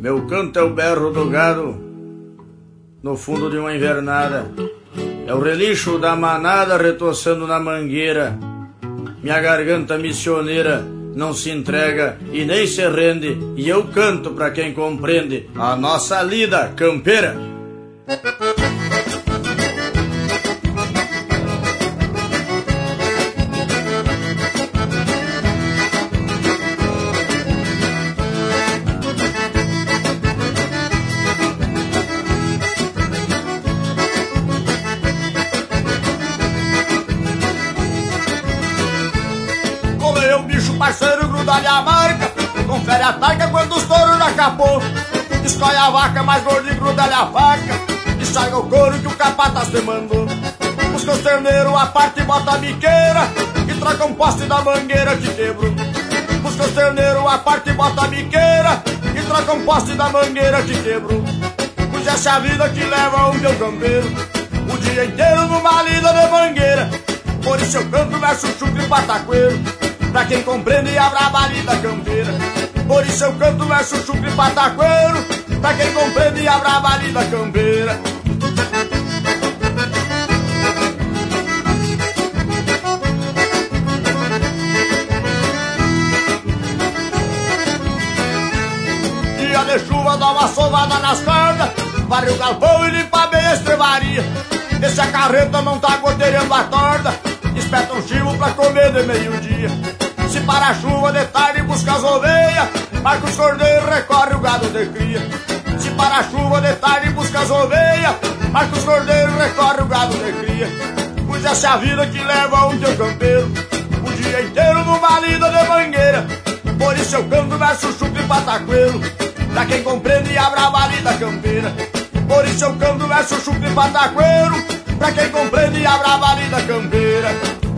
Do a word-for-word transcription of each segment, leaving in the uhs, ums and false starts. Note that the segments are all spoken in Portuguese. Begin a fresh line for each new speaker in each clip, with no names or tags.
Meu canto é o berro do gado no fundo de uma invernada. É o relincho da manada retoçando na mangueira. Minha garganta missioneira não se entrega e nem se rende, e eu canto pra quem compreende a nossa lida campeira.
Parceiro, gruda-lhe a marca, confere a targa quando os touros já capou. Escolhe a vaca mais gorda e gruda-lhe a faca, e sai o couro que o capataz te mandou. Busca os terneiros a parte e bota a biqueira, e troca um poste da mangueira que quebrou. Busca os terneiros a parte e bota a biqueira, e troca um poste da mangueira que quebrou. Pois essa é a vida que leva um teu campeiro, o dia inteiro numa lida de mangueira. Por isso eu canto verso chucro e patacoeiro, pra quem compreende a braba lida campeira. Por isso eu canto verso chucro e patacoeiro, pra quem compreende a braba lida campeira. Dia de chuva dá uma sovada nas cordas, varre o galpão e limpa bem a estrevaria. E se a carreta não tá goteirando a torda, espeta um chivo pra comer de meio-dia. Se para a chuva de tarde busca as ovelhas, marca os cordeiros, recorre o gado de cria. Se para a chuva de tarde busca as ovelhas, marca os cordeiros, recorre o gado de cria. Pois essa é a vida que leva um teu campeiro, o dia inteiro numa lida de mangueira. Por isso eu canto verso chucro e patacoeiro, pra quem compreende a brava lida campeira. Por isso eu canto verso chucro e patacoeiro, pra quem compreende a brava lida campeira.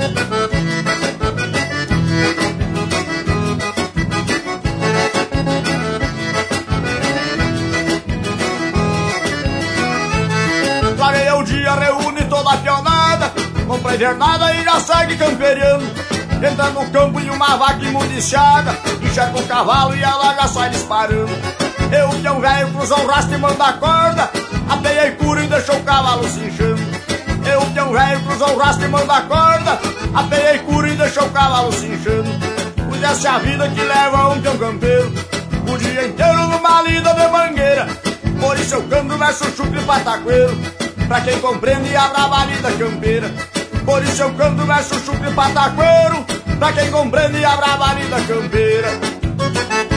Clareia o dia, reúne toda a pionada, compra invernada e já segue camperiando. Entra no campo e uma vaca imundiciada, enxerga um cavalo e ela já sai disparando. Eu, que é um velho, cruza um rastro e manda a corda, apeia e cura e deixa o cavalo se inchando. Eu, que é um velho, cruza um rastro e manda a corda, apeia e cura e deixa o cavalo se inchando. Pois essa é a vida que leva um teu campeiro, o dia inteiro numa lida de mangueira. Por isso eu canto verso chucro e patacoeiro, pra quem compreende a brava lida campeira. Por isso eu canto verso chucro e patacoeiro, pra quem compreende a brava lida campeira.